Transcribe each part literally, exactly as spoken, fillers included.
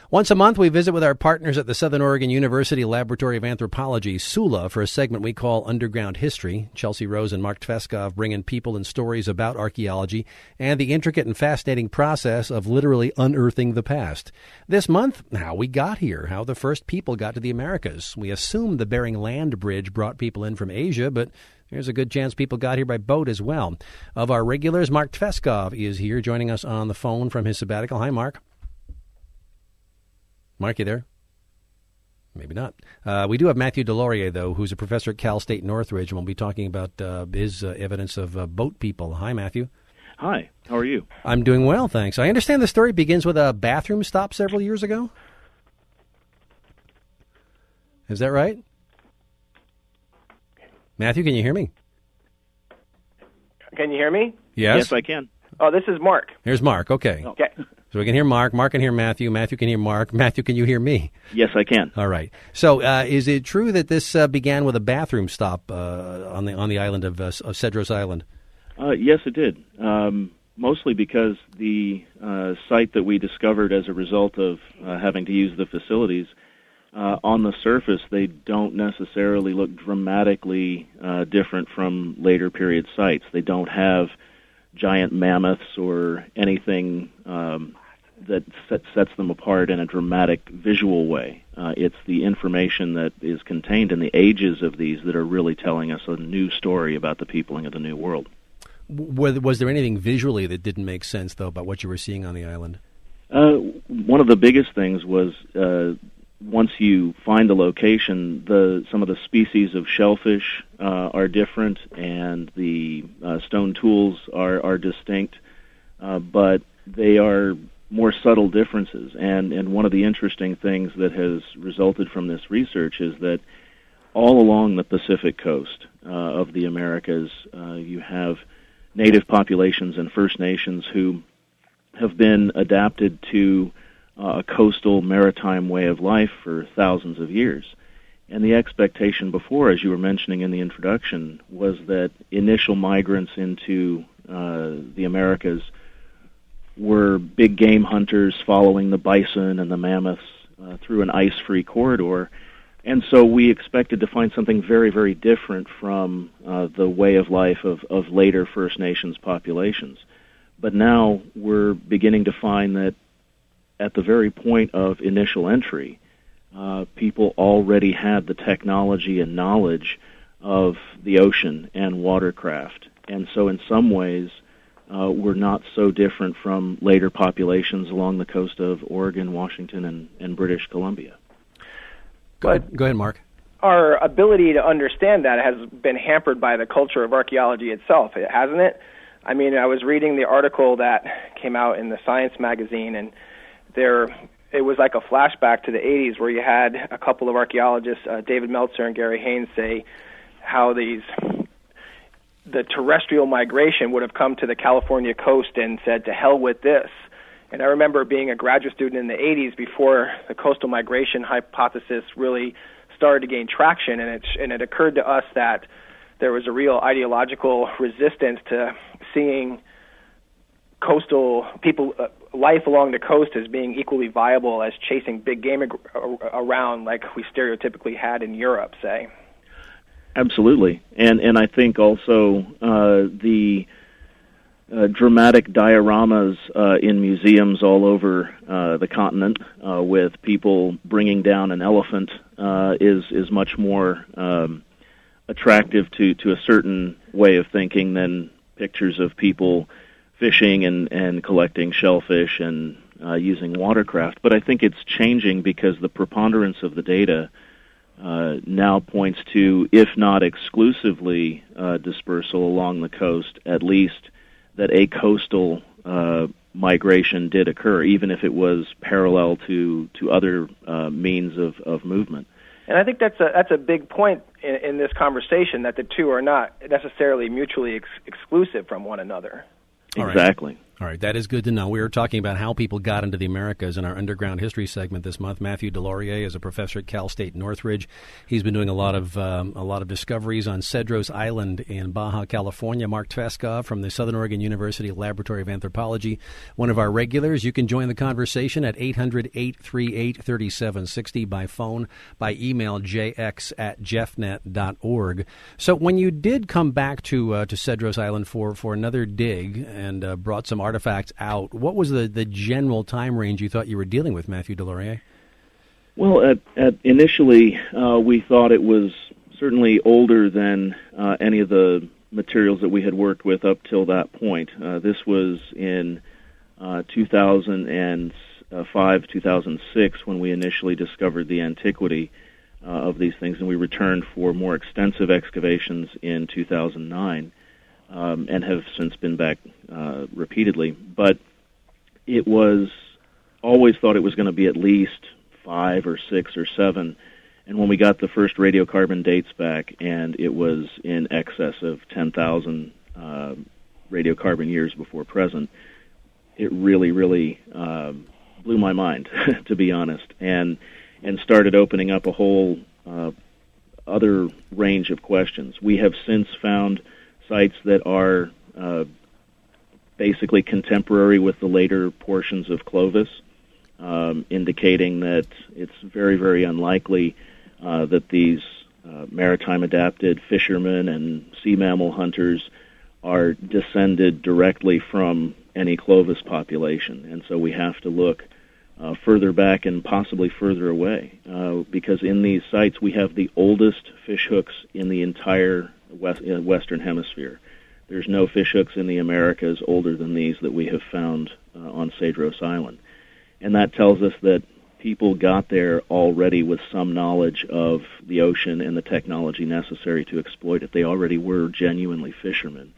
Once a month, we visit with our partners at the Southern Oregon University Laboratory of Anthropology, SULA, for a segment we call Underground History. Chelsea Rose and Mark Tveskov bring in people and stories about archaeology and the intricate and fascinating process of literally unearthing the past. This month, how we got here, how the first people got to the Americas. We assume the Bering Land Bridge brought people in from Asia, but there's a good chance people got here by boat as well. Of our regulars, Mark Tveskov is here joining us on the phone from his sabbatical. Hi, Mark. Mark, you there? Maybe not. Uh, we do have Matthew Delorier, though, who's a professor at Cal State Northridge, and we'll be talking about uh, his uh, evidence of uh, boat people. Hi, Matthew. Hi. How are you? I'm doing well, thanks. I understand the story begins with a bathroom stop several years ago. Is that right? Matthew, can you hear me? Can you hear me? Yes. Yes, I can. Oh, this is Mark. Here's Mark. Okay. Okay. So we can hear Mark. Mark can hear Matthew. Matthew can hear Mark. Matthew, can you hear me? Yes, I can. All right. So uh, is it true that this uh, began with a bathroom stop uh, on the on the island of, uh, of Cedros Island? Uh, yes, it did. Um, mostly because the uh, site that we discovered as a result of uh, having to use the facilities, uh, on the surface, they don't necessarily look dramatically uh, different from later period sites. They don't have giant mammoths or anything um, that set, sets them apart in a dramatic visual way. Uh, it's the information that is contained in the ages of these that are really telling us a new story about the peopling of the New World. Was, was there anything visually that didn't make sense, though, about what you were seeing on the island? Uh, one of the biggest things was uh, once you find the location, the some of the species of shellfish uh, are different, and the uh, stone tools are, are distinct, uh, but they are more subtle differences. And, and one of the interesting things that has resulted from this research is that all along the Pacific coast uh, of the Americas, uh, you have native populations and First Nations who have been adapted to uh, a coastal maritime way of life for thousands of years. And the expectation before, as you were mentioning in the introduction, was that initial migrants into uh, the Americas were big game hunters following the bison and the mammoths uh, through an ice-free corridor. And so we expected to find something very, very different from uh, the way of life of, of later First Nations populations. But now we're beginning to find that at the very point of initial entry, uh, people already had the technology and knowledge of the ocean and watercraft. And so in some ways, uh, we're not so different from later populations along the coast of Oregon, Washington, and, and British Columbia. Go ahead. Go ahead, Mark. Our ability to understand that has been hampered by the culture of archaeology itself, hasn't it? I mean, I was reading the article that came out in the Science magazine, and there it was like a flashback to the eighties where you had a couple of archaeologists, uh, David Meltzer and Gary Haynes, say how these the terrestrial migration would have come to the California coast and said, to hell with this. And I remember being a graduate student in the eighties before the coastal migration hypothesis really started to gain traction, and it, and it occurred to us that there was a real ideological resistance to seeing coastal people, uh, life along the coast as being equally viable as chasing big game ag- around like we stereotypically had in Europe, say. Absolutely. And, and I think also uh, the Uh, dramatic dioramas uh, in museums all over uh, the continent uh, with people bringing down an elephant uh, is is much more um, attractive to, to a certain way of thinking than pictures of people fishing and, and collecting shellfish and uh, using watercraft. But I think it's changing because the preponderance of the data uh, now points to, if not exclusively uh, dispersal along the coast, at least that a coastal uh, migration did occur, even if it was parallel to, to other uh, means of, of movement. And I think that's a that's a big point in, in this conversation, that the two are not necessarily mutually ex- exclusive from one another. All right. Exactly. All right, that is good to know. We were talking about how people got into the Americas in our Underground History segment this month. Matthew Delorier is a professor at Cal State Northridge. He's been doing a lot of um, a lot of discoveries on Cedros Island in Baja California. Mark Tveskov from the Southern Oregon University Laboratory of Anthropology, one of our regulars. You can join the conversation at eight hundred, eight three eight, three seven six zero by phone, by email, j x at jeffnet dot org. So when you did come back to uh, to Cedros Island for, for another dig and uh, brought some artifacts out, what was the, the general time range you thought you were dealing with, Matthew Delorier? Well, at, at initially, uh, we thought it was certainly older than uh, any of the materials that we had worked with up till that point. Uh, this was in uh, two thousand five, two thousand six, when we initially discovered the antiquity uh, of these things, and we returned for more extensive excavations in two thousand nine. Um, and have since been back uh, repeatedly. But it was always thought it was going to be at least five or six or seven. And when we got the first radiocarbon dates back, and it was in excess of ten thousand uh, radiocarbon years before present, it really, really uh, blew my mind, to be honest, and and started opening up a whole uh, other range of questions. We have since found sites that are uh, basically contemporary with the later portions of Clovis, um, indicating that it's very, very unlikely uh, that these uh, maritime-adapted fishermen and sea mammal hunters are descended directly from any Clovis population. And so we have to look uh, further back and possibly further away, uh, because in these sites we have the oldest fish hooks in the entire West, uh, Western Hemisphere. There's no fish hooks in the Americas older than these that we have found uh, on Cedros Island. And that tells us that people got there already with some knowledge of the ocean and the technology necessary to exploit it. They already were genuinely fishermen.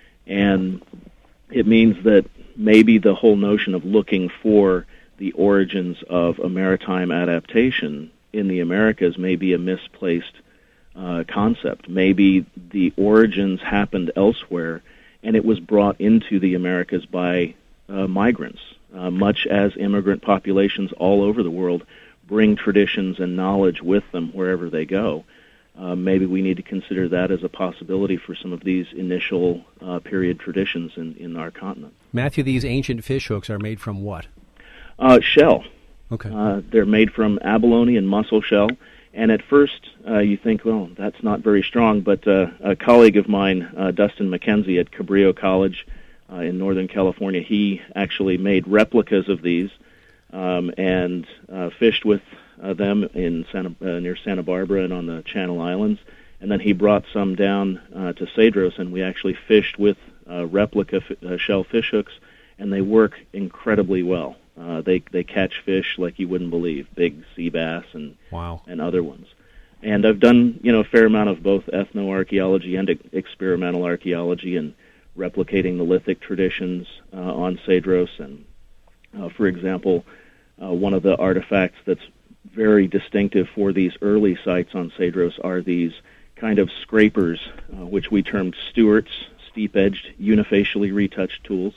And it means that maybe the whole notion of looking for the origins of a maritime adaptation in the Americas may be a misplaced Uh, concept. Maybe the origins happened elsewhere, and it was brought into the Americas by uh, migrants, uh, much as immigrant populations all over the world bring traditions and knowledge with them wherever they go. Uh, maybe we need to consider that as a possibility for some of these initial uh, period traditions in, in our continent. Matthew, these ancient fish hooks are made from what? Uh, shell. Okay. Uh, they're made from abalone and mussel shell. And at first, uh, you think, well, that's not very strong, but uh, a colleague of mine, uh, Dustin McKenzie at Cabrillo College uh, in Northern California, he actually made replicas of these um, and uh, fished with uh, them in Santa, uh, near Santa Barbara and on the Channel Islands. And then he brought some down uh, to Cedros, and we actually fished with uh, replica f- uh, shell fish hooks, and they work incredibly well. Uh, they they catch fish like you wouldn't believe, big sea bass and wow. and other ones. And I've done you know a fair amount of both ethnoarchaeology and e- experimental archaeology and replicating the lithic traditions uh, on Cedros. And uh, for example, uh, one of the artifacts that's very distinctive for these early sites on Cedros are these kind of scrapers, uh, which we termed Stewart's, steep-edged, unifacially retouched tools.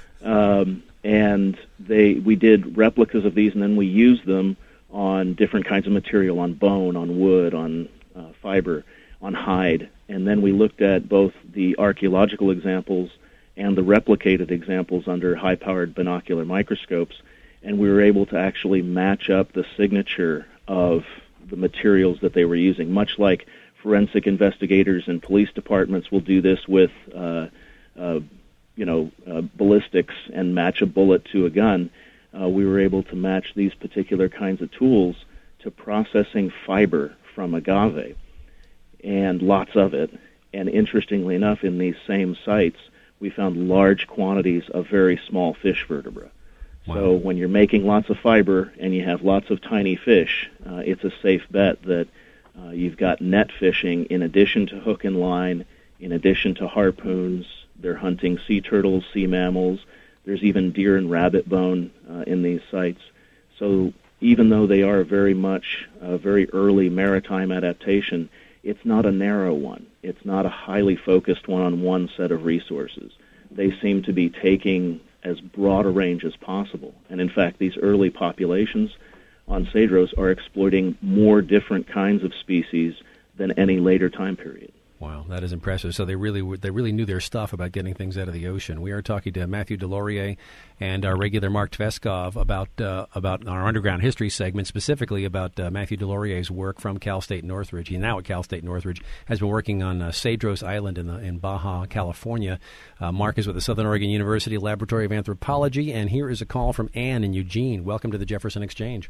um, And they, we did replicas of these, and then we used them on different kinds of material, on bone, on wood, on uh, fiber, on hide. And then we looked at both the archaeological examples and the replicated examples under high-powered binocular microscopes, and we were able to actually match up the signature of the materials that they were using, much like forensic investigators and police departments will do this with uh, uh, you know, uh, ballistics and match a bullet to a gun. Uh, we were able to match these particular kinds of tools to processing fiber from agave, and lots of it. And interestingly enough, in these same sites, we found large quantities of very small fish vertebra. Wow. So when you're making lots of fiber and you have lots of tiny fish, uh, it's a safe bet that uh, you've got net fishing in addition to hook and line, in addition to harpoons. They're hunting sea turtles, sea mammals. There's even deer and rabbit bone uh, in these sites. So even though they are very much a very early maritime adaptation, it's not a narrow one. It's not a highly focused one on one set of resources. They seem to be taking as broad a range as possible. And in fact, these early populations on Cedros are exploiting more different kinds of species than any later time period. Wow, that is impressive. So they really they really knew their stuff about getting things out of the ocean. We are talking to Matthew Deslauriers and our regular Mark Tveskov about uh, about our underground history segment, specifically about uh, Matthew Deslauriers' work from Cal State Northridge. He now at Cal State Northridge has been working on uh, Cedros Island in the, in Baja California. Uh, Mark is with the Southern Oregon University Laboratory of Anthropology, and here is a call from Ann in Eugene. Welcome to the Jefferson Exchange.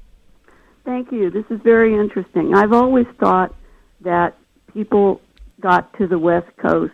Thank you. This is very interesting. I've always thought that people got to the West Coast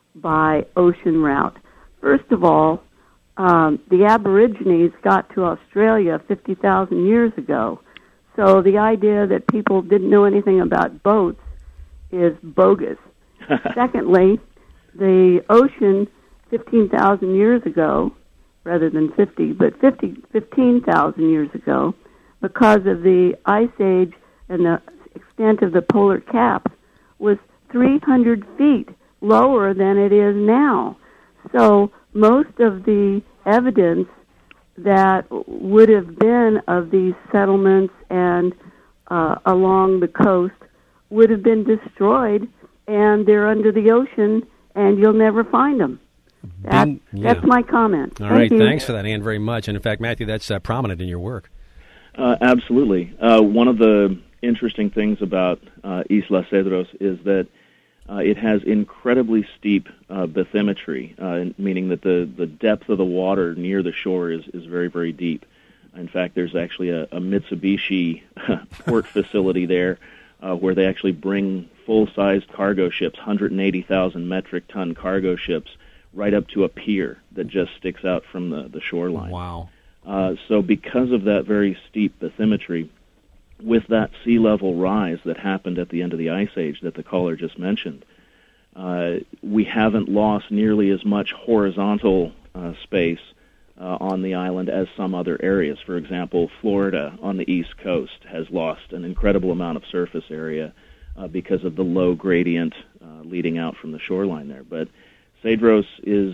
by ocean route. First of all, um, the Aborigines got to Australia fifty thousand years ago. So the idea that people didn't know anything about boats is bogus. Secondly, the ocean fifteen thousand years ago, rather than fifty, but fifty, fifteen thousand years ago, because of the ice age and the extent of the polar caps, was three hundred feet lower than it is now. So most of the evidence that would have been of these settlements and uh, along the coast would have been destroyed, and they're under the ocean, and you'll never find them. That, Been, yeah. That's my comment. All Thank right, you. thanks for that, Ann, very much. And in fact, Matthew, that's uh, prominent in your work. Uh, absolutely. Uh, one of the interesting things about uh, Isla Cedros is that uh, it has incredibly steep uh, bathymetry, uh, meaning that the, the depth of the water near the shore is, is very, very deep. In fact, there's actually a, a Mitsubishi port facility there uh, where they actually bring full-sized cargo ships, one hundred eighty thousand metric ton cargo ships, right up to a pier that just sticks out from the, the shoreline. Wow. Uh, so because of that very steep bathymetry, with that sea level rise that happened at the end of the Ice Age that the caller just mentioned, uh, we haven't lost nearly as much horizontal uh, space uh, on the island as some other areas. For example, Florida on the east coast has lost an incredible amount of surface area uh, because of the low gradient uh, leading out from the shoreline there. But Cedros is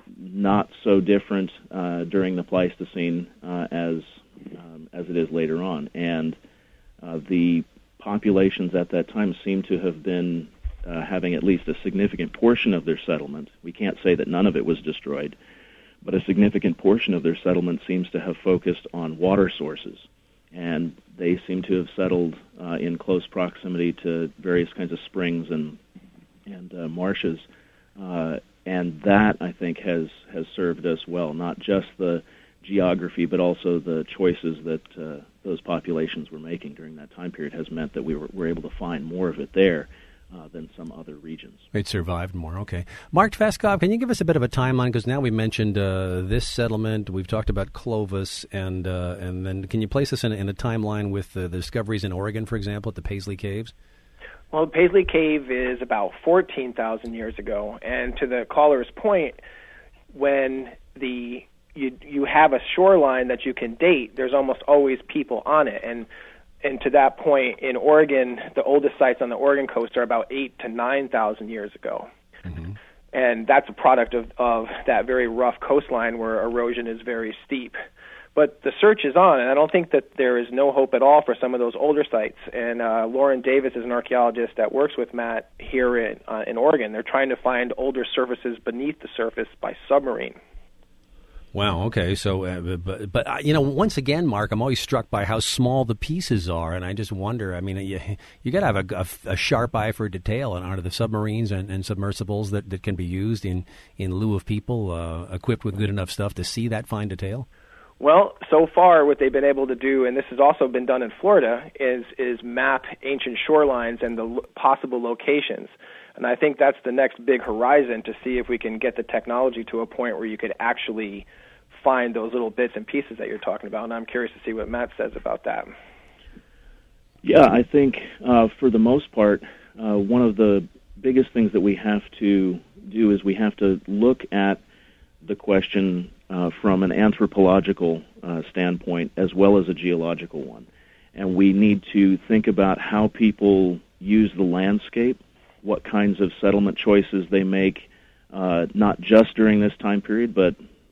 not so different uh, during the Pleistocene uh, as um, as it is later on, and uh, the populations at that time seem to have been uh, having at least a significant portion of their settlement. We can't say that none of it was destroyed, but a significant portion of their settlement seems to have focused on water sources, and they seem to have settled uh, in close proximity to various kinds of springs and and uh, marshes. Uh, And that, I think, has, has served us well, not just the geography, but also the choices that uh, those populations were making during that time period has meant that we were, were able to find more of it there uh, than some other regions. It survived more, okay. Mark Tveskov, can you give us a bit of a timeline? Because now we mentioned uh, this settlement, we've talked about Clovis, and uh, and then can you place us in, in a timeline with uh, the discoveries in Oregon, for example, at the Paisley Caves? Well, Paisley Cave is about fourteen thousand years ago, and to the caller's point, when the you you have a shoreline that you can date, there's almost always people on it, and and to that point, in Oregon, the oldest sites on the Oregon coast are about eight to nine thousand years ago, mm-hmm. and that's a product of of that very rough coastline where erosion is very steep. But the search is on, and I don't think that there is no hope at all for some of those older sites. And uh, Lauren Davis is an archaeologist that works with Matt here in, uh, in Oregon. They're trying to find older surfaces beneath the surface by submarine. Wow, okay. So, uh, but, but uh, you know, once again, Mark, I'm always struck by how small the pieces are, and I just wonder, I mean, you, you got to have a, a, a sharp eye for detail, and are the submarines and, and submersibles that, that can be used in, in lieu of people uh, equipped with good enough stuff to see that fine detail? Well, so far what they've been able to do, and this has also been done in Florida, is is map ancient shorelines and the lo- possible locations. And I think that's the next big horizon to see if we can get the technology to a point where you could actually find those little bits and pieces that you're talking about. And I'm curious to see what Matt says about that. Yeah, I think uh, for the most part, uh, one of the biggest things that we have to do is we have to look at the question uh, from an anthropological uh, standpoint as well as a geological one. And we need to think about how people use the landscape, what kinds of settlement choices they make, uh, not just during this time period, but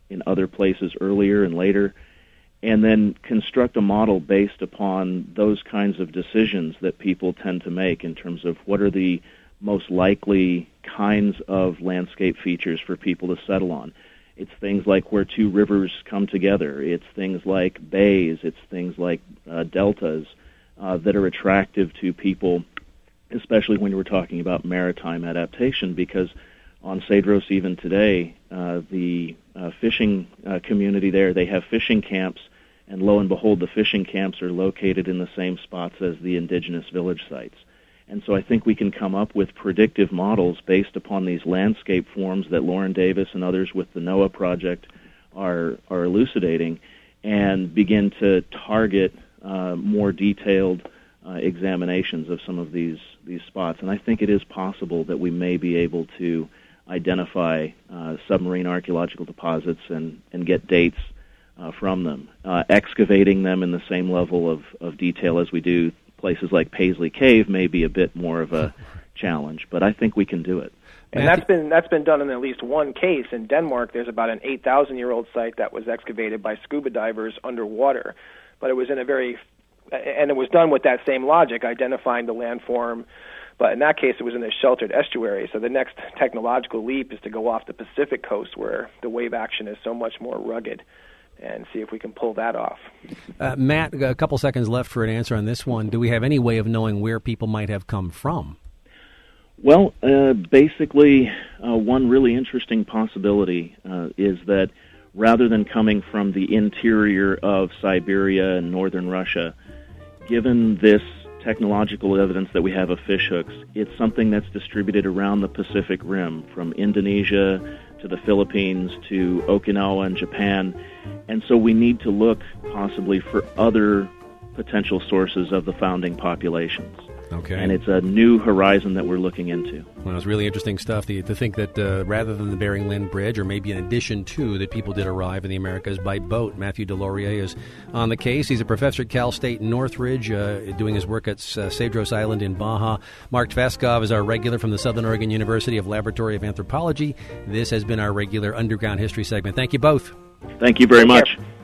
in other places earlier and later, and then construct a model based upon those kinds of decisions that people tend to make in terms of what are the most likely kinds of landscape features for people to settle on. It's things like where two rivers come together. It's things like bays. It's things like uh, deltas uh, that are attractive to people, especially when we're talking about maritime adaptation, because on Cedros even today, uh, the uh, fishing uh, community there, they have fishing camps, and lo and behold, the fishing camps are located in the same spots as the indigenous village sites. And so I think we can come up with predictive models based upon these landscape forms that Lauren Davis and others with the NOAA project are are elucidating, and begin to target uh, more detailed uh, examinations of some of these, these spots. And I think it is possible that we may be able to identify uh, submarine archaeological deposits and, and get dates uh, from them. Uh, excavating them in the same level of, of detail as we do places like Paisley Cave may be a bit more of a challenge, but I think we can do it. And that's been that's been done in at least one case. In Denmark, there's about an eight thousand year old site that was excavated by scuba divers underwater, but it was in a very, and it was done with that same logic, identifying the landform, but in that case it was in a sheltered estuary. So the next technological leap is to go off the Pacific coast where the wave action is so much more rugged, and see if we can pull that off. Uh, Matt, a couple seconds left for an answer on this one. Do we have any way of knowing where people might have come from? Well, uh, basically, uh, one really interesting possibility uh, is that rather than coming from the interior of Siberia and northern Russia, given this technological evidence that we have of fishhooks, it's something that's distributed around the Pacific Rim, from Indonesia to the Philippines to Okinawa and Japan. And so we need to look possibly for other potential sources of the founding populations. Okay. And it's a new horizon that we're looking into. Well, it's really interesting stuff to, to think that uh, rather than the Bering Land Bridge, or maybe in addition to, that people did arrive in the Americas by boat. Matthew Delorier is on the case. He's a professor at Cal State Northridge, uh, doing his work at uh, Cedros Island in Baja. Mark Tveskov is our regular from the Southern Oregon University of Laboratory of Anthropology. This has been our regular Underground History segment. Thank you both. Thank you very Take much. care.